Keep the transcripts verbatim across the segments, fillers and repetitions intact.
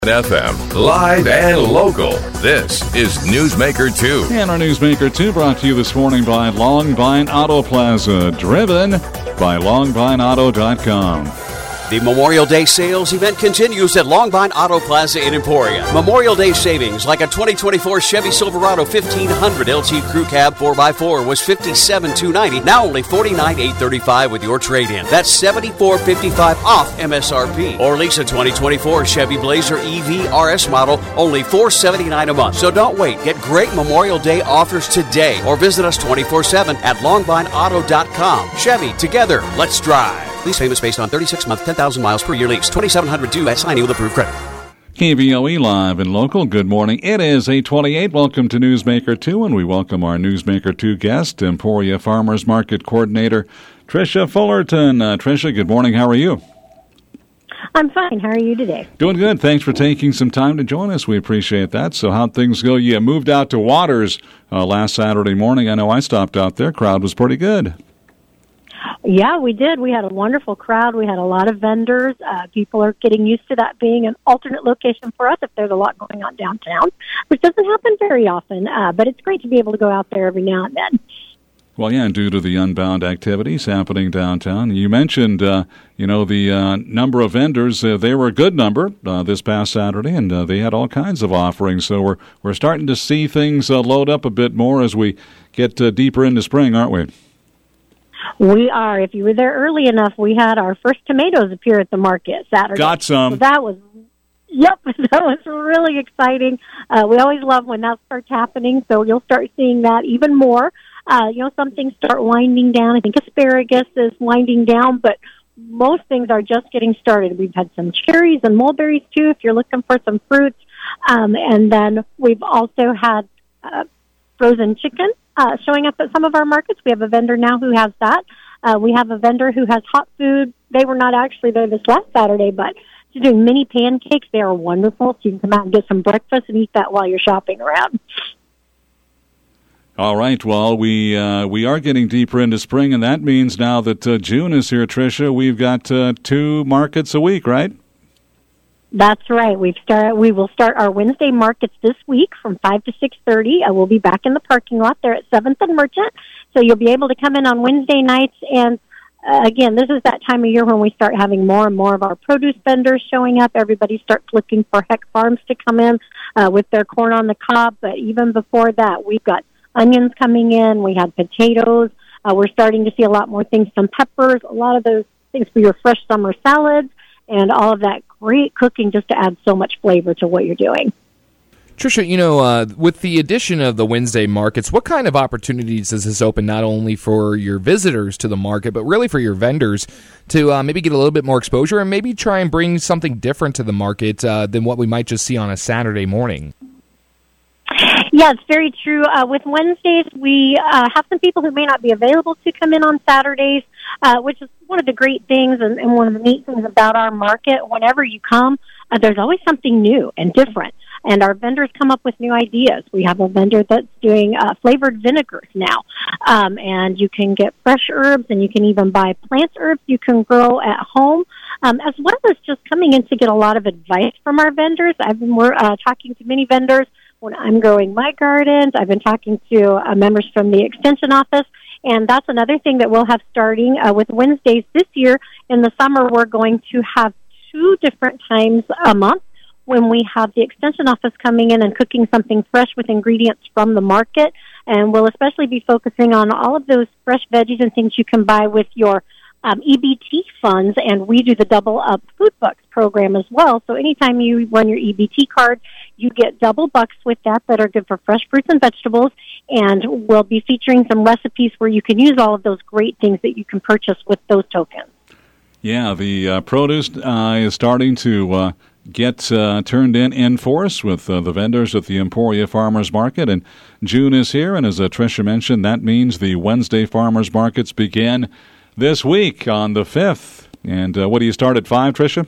F M, live and local. This is Newsmaker two. And our Newsmaker two brought to you this morning by Long Vine Auto Plaza, driven by long vine auto dot com. The Memorial Day sales event continues at Long Vine Auto Plaza in Emporia. Memorial Day savings like a twenty twenty-four Chevy Silverado fifteen hundred L T Crew Cab four by four was fifty-seven thousand two hundred ninety dollars, now only forty-nine thousand eight hundred thirty-five dollars with your trade-in. That's seventy-four thousand fifty-five dollars off M S R P. Or lease a twenty twenty-four Chevy Blazer E V R S model, only four hundred seventy-nine dollars a month. So don't wait. Get great Memorial Day offers today or visit us twenty-four seven at long vine auto dot com. Chevy, together, let's drive. Lease payments based on thirty-six month, ten thousand miles per year lease. twenty-seven hundred due at signing with approved credit. K B O E Live and Local, good morning. It is eight twenty-eight. Welcome to Newsmaker two, and we welcome our Newsmaker two guest, Emporia Farmers Market Coordinator, Tricia Fullerton. Uh, Tricia, good morning. How are you? I'm fine. How are you today? Doing good. Thanks for taking some time to join us. We appreciate that. So how'd things go? You moved out to Waters uh, last Saturday morning. I know I stopped out there. Crowd was pretty good. Yeah, we did. We had a wonderful crowd. We had a lot of vendors. Uh, people are getting used to that being an alternate location for us if there's a lot going on downtown, which doesn't happen very often, uh, but it's great to be able to go out there every now and then. Well, yeah, and due to the Unbound activities happening downtown, you mentioned, uh, you know, the uh, number of vendors. Uh, they were a good number uh, this past Saturday, and uh, they had all kinds of offerings. So we're we're starting to see things uh, load up a bit more as we get uh, deeper into spring, aren't we? We are. If you were there early enough, we had our first tomatoes appear at the market Saturday. Got some. So that was, yep, that was really exciting. Uh, we always love when that starts happening, so you'll start seeing that even more. Uh, you know, some things start winding down. I think asparagus is winding down, but most things are just getting started. We've had some cherries and mulberries, too, if you're looking for some fruits. Um, and then we've also had uh, frozen chicken uh, showing up at some of our markets. We have a vendor now who has that. Uh, we have a vendor who has hot food. They were not actually there this last Saturday, but they're doing mini pancakes. They are wonderful. So you can come out and get some breakfast and eat that while you're shopping around. All right. Well, we uh, we are getting deeper into spring, and that means now that uh, June is here, Tricia, we've got uh, two markets a week, right? That's right. We've start. We will start our Wednesday markets this week from five to six thirty. I will be back in the parking lot there at seventh and Merchant, so you'll be able to come in on Wednesday nights. And uh, again, this is that time of year when we start having more and more of our produce vendors showing up. Everybody starts looking for Heck Farms to come in uh, with their corn on the cob. But even before that, we've got onions coming in. We had potatoes. Uh, we're starting to see a lot more things, some peppers, a lot of those things for your fresh summer salads, and all of that great cooking just to add so much flavor to what you're doing. Tricia, you know, uh, with the addition of the Wednesday markets, what kind of opportunities does this open not only for your visitors to the market, but really for your vendors to uh, maybe get a little bit more exposure and maybe try and bring something different to the market uh, than what we might just see on a Saturday morning? Yeah, it's very true. Uh, with Wednesdays, we uh, have some people who may not be available to come in on Saturdays, uh, which is one of the great things and, and one of the neat things about our market. Whenever you come, uh, there's always something new and different, and our vendors come up with new ideas. We have a vendor that's doing uh, flavored vinegars now, um, and you can get fresh herbs, and you can even buy plant herbs you can grow at home, um, as well as just coming in to get a lot of advice from our vendors. I've been uh, talking to many vendors when I'm growing my gardens. I've been talking to uh, members from the Extension office, and that's another thing that we'll have starting uh, with Wednesdays this year. In the summer, we're going to have two different times a month when we have the Extension office coming in and cooking something fresh with ingredients from the market, and we'll especially be focusing on all of those fresh veggies and things you can buy with your Um, E B T funds, and we do the Double Up Food Bucks program as well. So anytime you run your E B T card, you get double bucks with that that are good for fresh fruits and vegetables, and we'll be featuring some recipes where you can use all of those great things that you can purchase with those tokens. Yeah, the uh, produce uh, is starting to uh, get uh, turned in in force with uh, the vendors at the Emporia Farmers Market, and June is here, and as uh, Tricia mentioned, that means the Wednesday Farmers Markets begin this week on the fifth. And uh, what do you start at five, Tricia?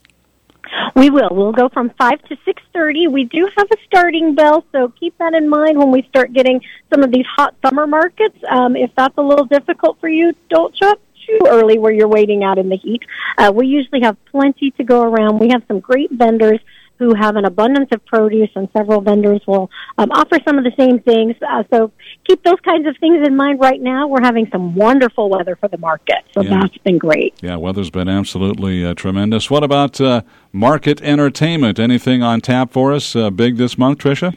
We will. We'll go from five to six thirty. We do have a starting bell, so keep that in mind when we start getting some of these hot summer markets. Um, if that's a little difficult for you, don't show up too early where you're waiting out in the heat. Uh, we usually have plenty to go around. We have some great vendors who have an abundance of produce, and several vendors will um, offer some of the same things. Uh, so keep those kinds of things in mind right now. We're having some wonderful weather for the market, so yeah. that's been great. Yeah, weather's been absolutely uh, tremendous. What about uh, market entertainment? Anything on tap for us uh, big this month, Tricia?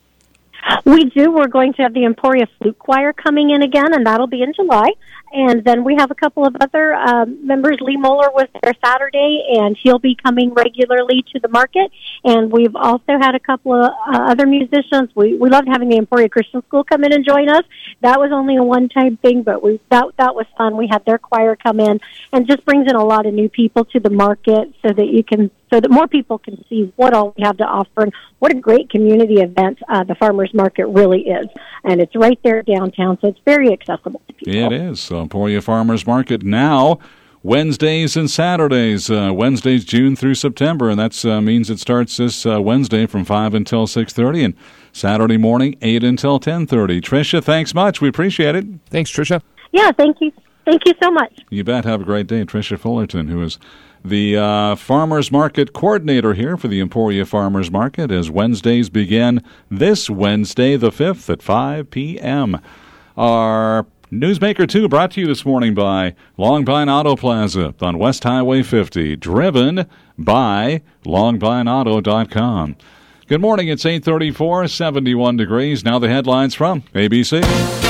We do. We're going to have the Emporia Flute Choir coming in again, and that'll be in July. And then we have a couple of other um, members. Lee Moeller was there Saturday, and he'll be coming regularly to the market. And we've also had a couple of uh, other musicians. We we loved having the Emporia Christian School come in and join us. That was only a one-time thing, but we that that was fun. We had their choir come in, and just brings in a lot of new people to the market, so that you can so that more people can see what all we have to offer and what a great community event uh, the farmers market really is. And it's right there downtown, so it's very accessible to people. It is. So Emporia Farmers Market now, Wednesdays and Saturdays. Uh, Wednesdays, June through September, and that uh, means it starts this uh, Wednesday from five until six thirty, and Saturday morning, eight until ten thirty. Tricia, thanks much. We appreciate it. Thanks, Tricia. Yeah, thank you. Thank you so much. You bet. Have a great day. Tricia Fullerton, who is the uh, Farmers Market Coordinator here for the Emporia Farmers Market, as Wednesdays begin this Wednesday, the fifth, at five p.m. Our Newsmaker two brought to you this morning by Long Pine Auto Plaza on West Highway fifty, driven by long pine auto dot com. Good morning. It's eight thirty-four, seventy-one degrees. Now the headlines from A B C.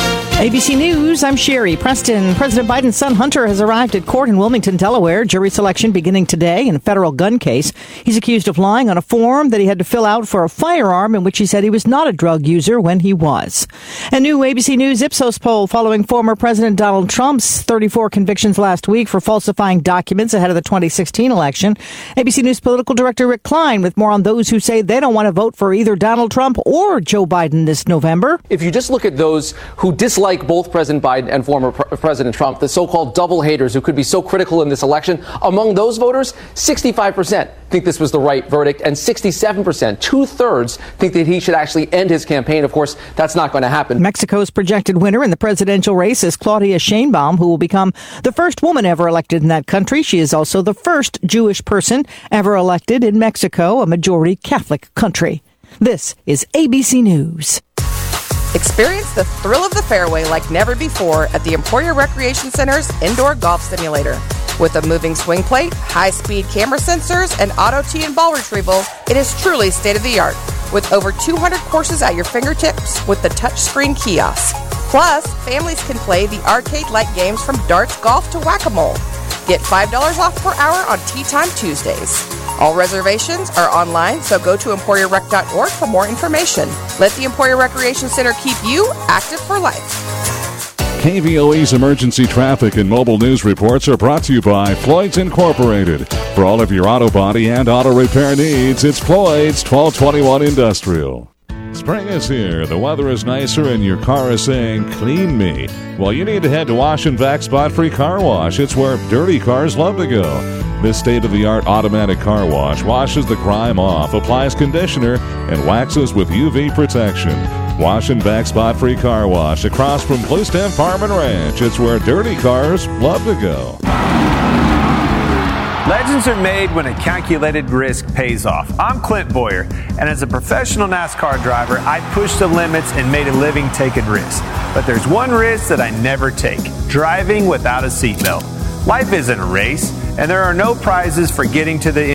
A B C News, I'm Sherry Preston. President Biden's son Hunter has arrived at court in Wilmington, Delaware. Jury selection beginning today in a federal gun case. He's accused of lying on a form that he had to fill out for a firearm in which he said he was not a drug user when he was. A new A B C News Ipsos poll following former President Donald Trump's thirty-four convictions last week for falsifying documents ahead of the twenty sixteen election. A B C News political director Rick Klein with more on those who say they don't want to vote for either Donald Trump or Joe Biden this November. If you just look at those who dislike both President Biden and former Pre- President Trump, the so-called double haters who could be so critical in this election, among those voters, sixty-five percent think this was the right verdict, and sixty-seven percent, two-thirds, think that he should actually end his campaign. Of course, that's not going to happen. Mexico's projected winner in the presidential race is Claudia Sheinbaum, who will become the first woman ever elected in that country. She is also the first Jewish person ever elected in Mexico, a majority Catholic country. This is A B C News. Experience the thrill of the fairway like never before at the Emporia Recreation Center's indoor golf simulator. With a moving swing plate, high-speed camera sensors, and auto tee and ball retrieval, it is truly state-of-the-art. With over two hundred courses at your fingertips with the touchscreen kiosk. Plus, families can play the arcade-like games from darts, golf to whack-a-mole. Get five dollars off per hour on Tea Time Tuesdays. All reservations are online, so go to emporia rec dot org for more information. Let the Emporia Recreation Center keep you active for life. K V O E's emergency traffic and mobile news reports are brought to you by Floyd's Incorporated. For all of your auto body and auto repair needs, it's Floyd's twelve twenty-one Industrial. Spring is here, the weather is nicer, and your car is saying, clean me. Well, you need to head to Wash and Vac Spot Free Car Wash. It's where dirty cars love to go. This state-of-the-art automatic car wash washes the grime off, applies conditioner, and waxes with U V protection. Wash and Vac Spot Free Car Wash across from Blue Stem Farm and Ranch. It's where dirty cars love to go. Legends are made when a calculated risk pays off. I'm Clint Boyer, and as a professional NASCAR driver, I pushed the limits and made a living taking risks. But there's one risk that I never take: driving without a seatbelt. Life isn't a race, and there are no prizes for getting to the end.